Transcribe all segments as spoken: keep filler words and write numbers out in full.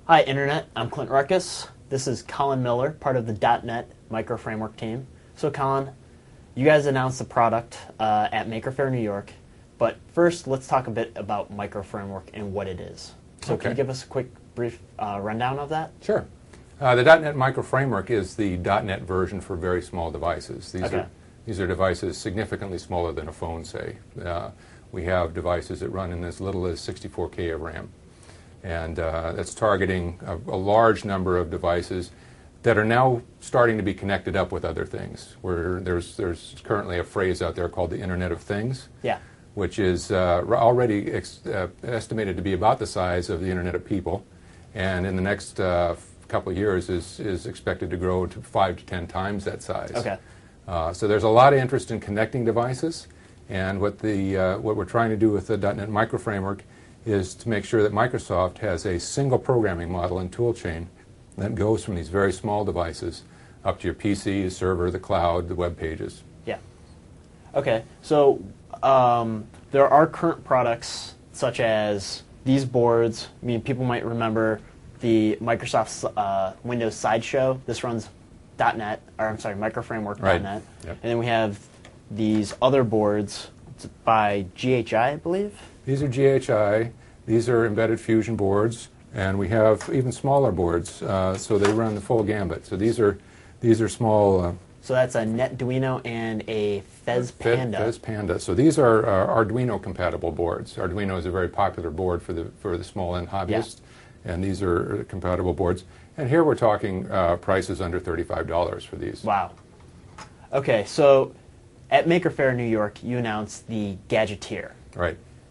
Hi, Internet. I'm Clint Ruckus. This is Colin Miller, part of the dot net Micro Framework team. So, Colin, you guys announced the product uh, at Maker Faire New York, but first, let's talk a bit about Micro Framework and what it is. So, okay. Can you give us a quick, brief uh, rundown of that? Sure. Uh, the dot net Micro Framework is the dot net version for very small devices. These okay. are these are devices significantly smaller than a phone, say. Uh, we have devices that run in as little as sixty-four K of RAM. And uh, that's targeting a, a large number of devices that are now starting to be connected up with other things. Where there's there's currently a phrase out there called the Internet of Things, yeah. which is uh, already ex uh, estimated to be about the size of the Internet of People, and in the next uh, couple of years is is expected to grow to five to ten times that size. Okay. Uh, so there's a lot of interest in connecting devices, and what the uh, what we're trying to do with the dot net Micro Framework is to make sure that Microsoft has a single programming model and toolchain that goes from these very small devices up to your P C, the server, the cloud, the web pages. Yeah. Okay. So um, there are current products such as these boards. I mean, people might remember the Microsoft uh, Windows Sideshow. This runs dot net, or I'm sorry, Micro Framework dot net. Right. Yep. And then we have these other boards by G H I, I believe. These are G H I, these are embedded Fusion boards, and we have even smaller boards, uh, so they run the full gambit. So these are these are small. Uh, so that's a NetDuino and a Fez Panda. Fez Panda. So these are uh, Arduino compatible boards. Arduino is a very popular board for the for the small end hobbyists, yeah. and these are compatible boards. And here we're talking uh, prices under thirty-five dollars for these. Wow. Okay, so at Maker Faire New York, you announced the Gadgeteer. Right.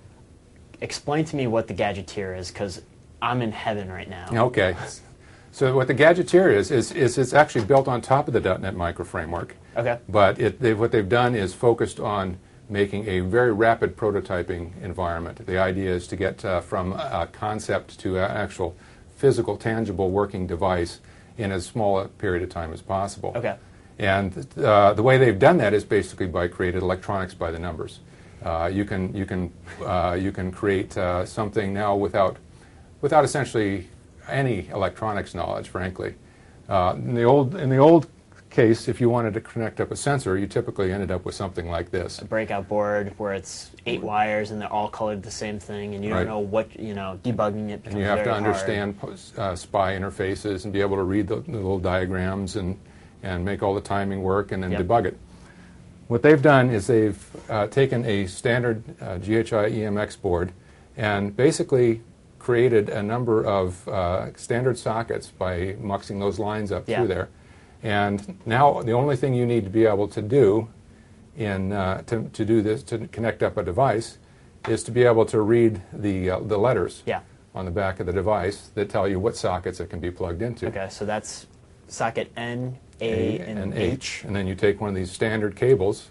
Explain to me what the Gadgeteer is, because I'm in heaven right now. Okay. So what the Gadgeteer is, is, is it's actually built on top of the dot net Micro Framework. Okay. But it, they, what they've done is focused on making a very rapid prototyping environment. The idea is to get uh, from a concept to an actual physical, tangible working device in as small a period of time as possible. Okay. And uh, the way they've done that is basically by creating electronics by the numbers. Uh, you can you can uh, you can create uh, something now without without essentially any electronics knowledge, frankly. Uh, in the old in the old case, if you wanted to connect up a sensor, you typically ended up with something like this: a breakout board where it's eight wires and they're all colored the same thing, and you don't right. know what you know. Debugging it becomes and you have very to understand hard. uh, S P I interfaces and be able to read the, the little diagrams and and make all the timing work and then yep. debug it. What they've done is they've uh, taken a standard uh, G H I E M X board and basically created a number of uh, standard sockets by muxing those lines up yeah. through there. And now the only thing you need to be able to do in uh, to, to do this, to connect up a device, is to be able to read the, uh, the letters yeah. on the back of the device that tell you what sockets it can be plugged into. Okay, so that's socket N, A, A and, and H. H. And then you take one of these standard cables,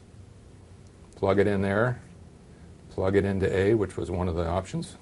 plug it in there, plug it into A, which was one of the options,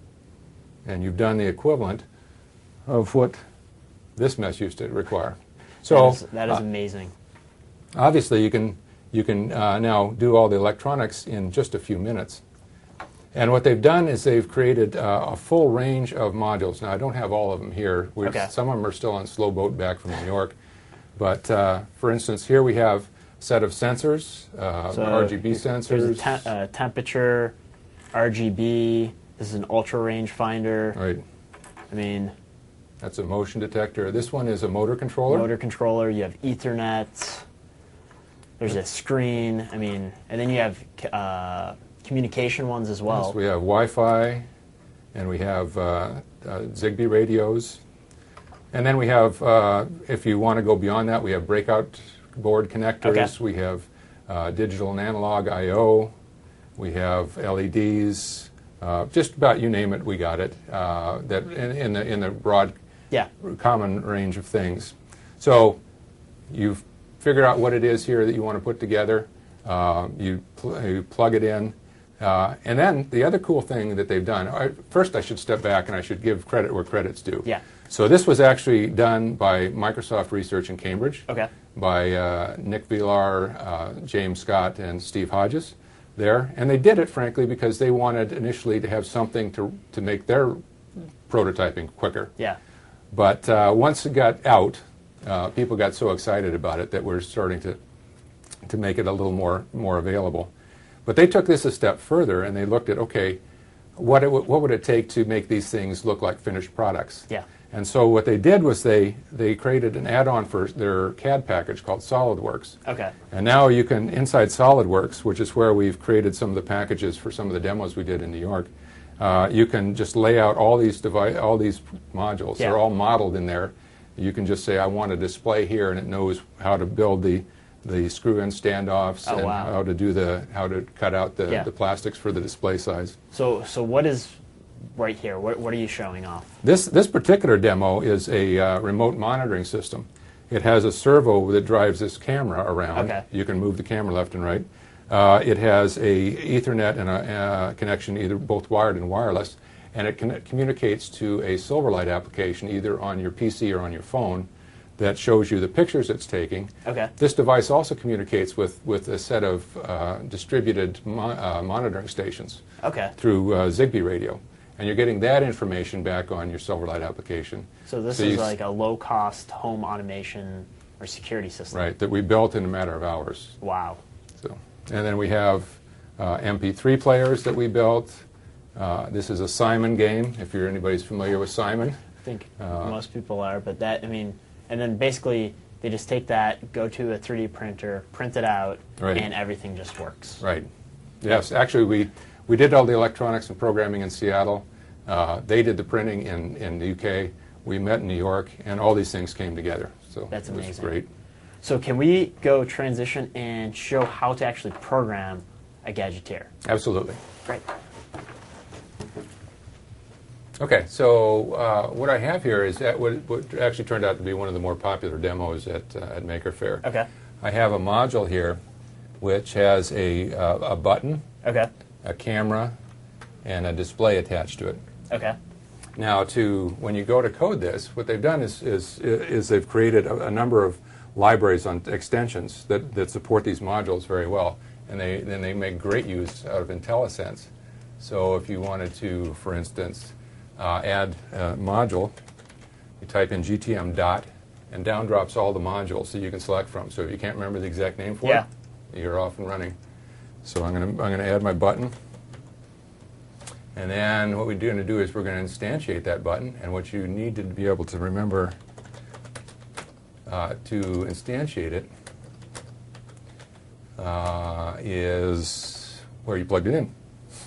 and you've done the equivalent of what this mess used to require. So that is, that is uh, amazing. Obviously, you can you can uh, now do all the electronics in just a few minutes. And what they've done is they've created uh, a full range of modules. Now, I don't have all of them here. We're, okay. Some of them are still on slow boat back from New York. But, uh, for instance, here we have a set of sensors, uh, so R G B sensors. Here's a te uh, temperature, R G B. This is an ultra rangefinder. Right. I mean, that's a motion detector. This one is a motor controller. Motor controller. You have Ethernet. There's a screen. I mean, and then you have uh, communication ones as well. Yes, we have Wi-Fi, and we have uh, uh, Zigbee radios. And then we have, uh, if you want to go beyond that, we have breakout board connectors. Okay. We have uh, digital and analog I O. We have L E Ds. Uh, just about you name it, we got it. Uh, that in, in the in the broad, yeah. common range of things. So you've figured out what it is here that you want to put together. Uh, you, pl you plug it in. Uh, and then the other cool thing that they've done, I, first I should step back and I should give credit where credit's due. Yeah. So this was actually done by Microsoft Research in Cambridge, okay. by uh, Nick Villar, uh, James Scott, and Steve Hodges there. And they did it, frankly, because they wanted initially to have something to, to make their prototyping quicker. Yeah. But uh, once it got out, uh, people got so excited about it that we're starting to to make it a little more more available. But they took this a step further, and they looked at, okay, what it w what would it take to make these things look like finished products? Yeah. And so what they did was they they created an add-on for their C A D package called SolidWorks. Okay. And now you can, inside SolidWorks, which is where we've created some of the packages for some of the demos we did in New York, uh, you can just lay out all these device, all these modules. Yeah. They're all modeled in there. You can just say, I want a display here, and it knows how to build the the screw-in standoffs Oh, and wow. how to do the how to cut out the, Yeah. the plastics for the display size. So, so what is right here? What, what are you showing off? This this particular demo is a uh, remote monitoring system. It has a servo that drives this camera around. Okay. You can move the camera left and right. Uh, it has a Ethernet and a uh, connection, either both wired and wireless, and it can, communicates to a Silverlight application either on your P C or on your phone that shows you the pictures it's taking. Okay. This device also communicates with, with a set of uh, distributed mo uh, monitoring stations Okay. through uh, Zigbee radio. And you're getting that information back on your Silverlight application. So this So is you- like a low-cost home automation or security system. Right, that we built in a matter of hours. Wow. So, and then we have uh, M P three players that we built. Uh, this is a Simon game, if you're anybody's familiar with Simon. I think Uh, most people are, but that, I mean, and then basically they just take that, go to a three D printer, print it out, Right. and everything just works. Right. Yes, actually we, we did all the electronics and programming in Seattle. Uh, they did the printing in, in the U K. We met in New York, and all these things came together. So That's it was amazing. great. So can we go transition and show how to actually program a Gadgeteer? Absolutely. Great. Okay, so uh, what I have here is that what, what actually turned out to be one of the more popular demos at, uh, at Maker Faire. Okay. I have a module here which has a, uh, a button, Okay. a camera, and a display attached to it. Okay. Now, to when you go to code this, what they've done is, is, is they've created a, a number of libraries on extensions that, that support these modules very well, and they, then they make great use out of IntelliSense. So if you wanted to, for instance, uh, add a module, you type in G T M dot, and down drops all the modules that you can select from. So if you can't remember the exact name for Yeah. it, you're off and running. So I'm going to I'm going to add my button. And then what we're going to do is we're going to instantiate that button. And what you need to be able to remember uh, to instantiate it uh, is where you plugged it in.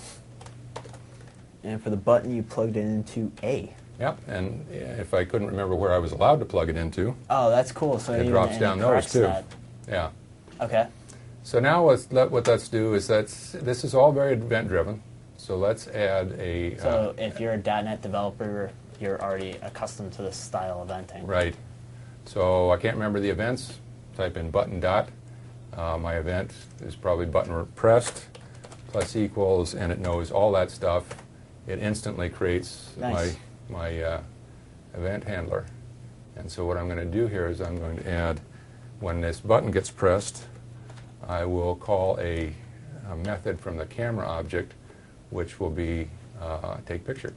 And for the button, you plugged it into A. Yep. And if I couldn't remember where I was allowed to plug it into, Oh, that's cool. So it even, drops and down it those corrects too. that. Yeah. Okay. So now what's, let, what let's do is that's this is all very event driven. So let's add a So uh, if you're a dot net developer, you're already accustomed to this style of eventing. right. So I can't remember the events. Type in button dot. Uh, my event is probably button pressed plus equals, and it knows all that stuff. It instantly creates Nice. my my uh, event handler. And so what I'm going to do here is I'm going to add, when this button gets pressed, I will call a, a method from the camera object, which will be uh, take picture.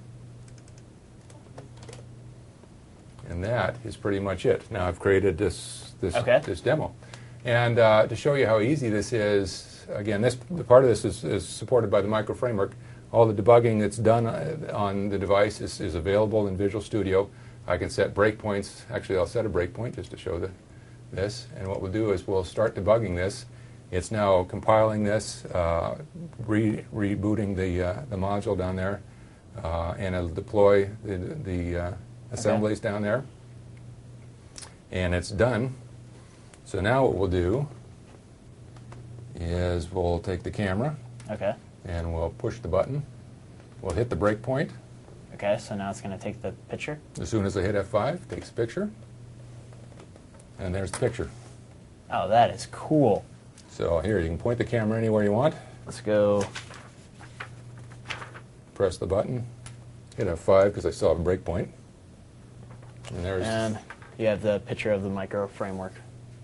And that is pretty much it. Now I've created this this Okay. this demo, and uh, to show you how easy this is, again, this the part of this is, is supported by the Micro Framework. All the debugging that's done on the device is, is available in Visual Studio. I can set breakpoints. Actually, I'll set a breakpoint just to show the, this. And what we'll do is we'll start debugging this. It's now compiling this, uh, re rebooting the, uh, the module down there, uh, and it'll deploy the, the uh, assemblies Okay. down there. And it's done. So now what we'll do is we'll take the camera Okay. and we'll push the button. We'll hit the breakpoint. Okay, so now it's going to take the picture. As soon as I hit F five, takes a picture. And there's the picture. Oh, that is cool. So here, you can point the camera anywhere you want. Let's go. Press the button. Hit F five because I still have a breakpoint. And there's... And you have the picture of the Micro Framework.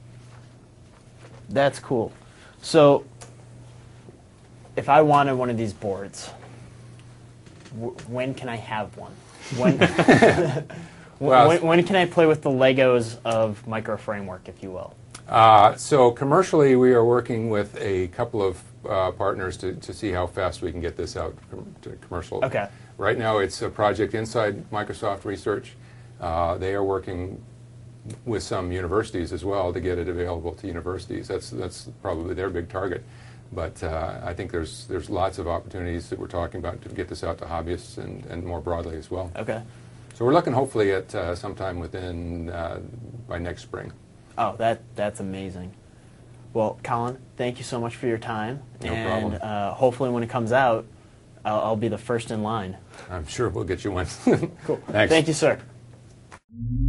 That's cool. So if I wanted one of these boards, w when can I have one? When? Well, when, when can I play with the Legos of Micro Framework, if you will? Uh, so commercially, we are working with a couple of uh, partners to, to see how fast we can get this out com to commercial. Okay. Right now, it's a project inside Microsoft Research. Uh, they are working with some universities as well to get it available to universities. That's that's probably their big target. But uh, I think there's there's lots of opportunities that we're talking about to get this out to hobbyists and, and more broadly as well. Okay. So we're looking hopefully at uh, sometime within uh, by next spring. Oh, that that's amazing. Well, Colin, thank you so much for your time. No and problem. Uh, hopefully when it comes out, I'll, I'll be the first in line. I'm sure we'll get you one. Cool. Thanks. Thank you, sir.